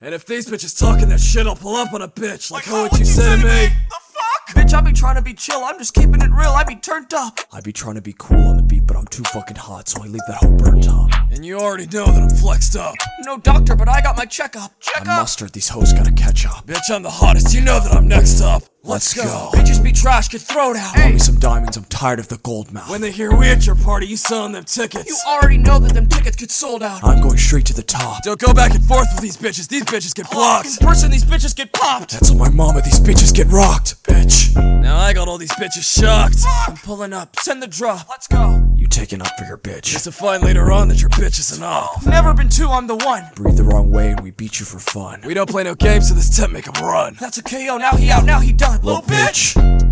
And if these bitches talking that shit, I'll pull up on a bitch. Like how what you say to me? The fuck? Bitch, I be trying to be chill, I'm just keeping it real, I be turned up. I be trying to be cool on the beat, but I'm too fucking hot, so I leave that hoe burnt up. And you already know that I'm flexed up. No doctor, but I got my checkup. I'm mustard, these hoes gotta catch up. Bitch, I'm the hottest, you know that I'm next up. Let's go. Bitches be trash, get throwed out. Throw me some diamonds, I'm tired of the gold mouth. When they hear we at your party, you selling them tickets. You already know that them tickets get sold out. I'm going straight to the top. Don't go back and forth with these bitches get blocked. In person, these bitches get popped. That's on my mama, these bitches get rocked, bitch. Now I got all these bitches shocked. I'm pulling up, send the drop. Let's go. You taking up for your bitch. Just to find later on that your bitch isn't up. Never been two, I'm the one. Breathe the wrong way and we beat you for fun. We don't play no games, so this temp make him run. That's a KO, now he out, now he done. Little bitch.